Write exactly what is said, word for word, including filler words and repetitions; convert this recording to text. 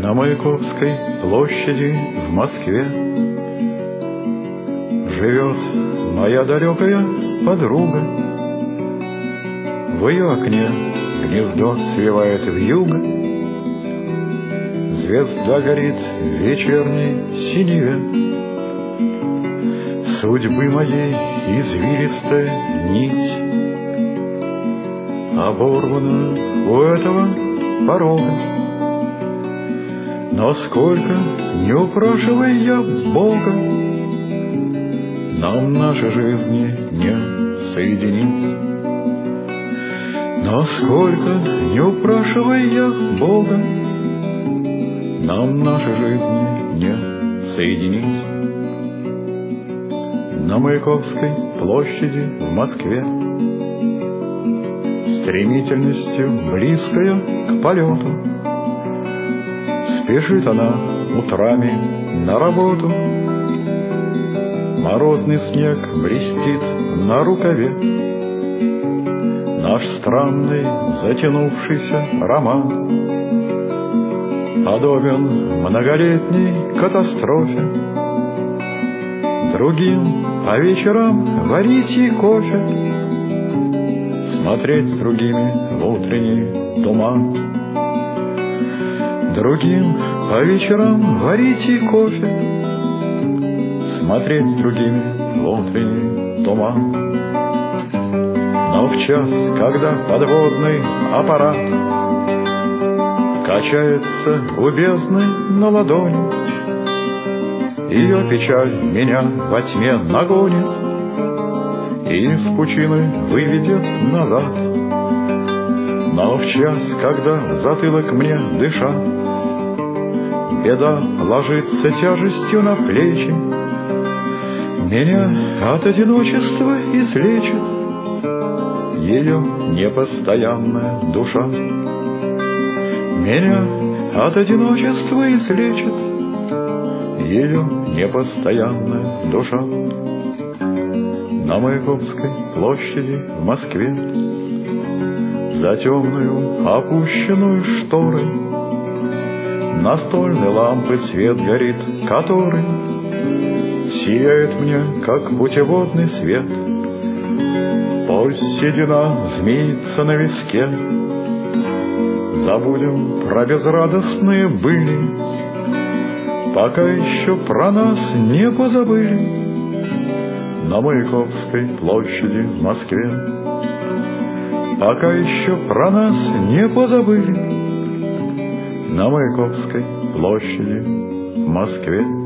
На Маяковской площади в Москве живет моя далекая подруга. В ее окне гнездо свивает вьюга, звезда горит в вечерней синеве. Судьбы моей извилистая нить оборвана у этого порога. Но сколько не упрашивай я Бога, нам наши жизни не соединить. Но сколько не упрашивай я Бога, нам наши жизни не соединить. На Маяковской площади в Москве стремительностью близкая к полету спешит она утрами на работу. Морозный снег блестит на рукаве. Наш странный затянувшийся роман подобен многолетней катастрофе. Другим по вечерам варить ей кофе, смотреть с другими в утренний туман. Другим по вечерам варить ей кофе, смотреть с другими в утренний туман. Но в час, когда подводный аппарат качается у бездны на ладони, ее печаль меня во тьме нагонит и из пучины выведет назад. Но в час, когда в затылок мне дыша беда ложится тяжестью на плечи, меня от одиночества излечит ее непостоянная душа. Меня от одиночества излечит ее непостоянная душа. На Маяковской площади в Москве за темную опущенную шторой настольной лампы свет горит, который сияет мне, как путеводный свет. Пусть седина змеится на виске, забудем про безрадостные были, пока еще про нас не позабыли. На Маяковской площади в Москве пока еще про нас не позабыли. На Маяковской площади в Москве.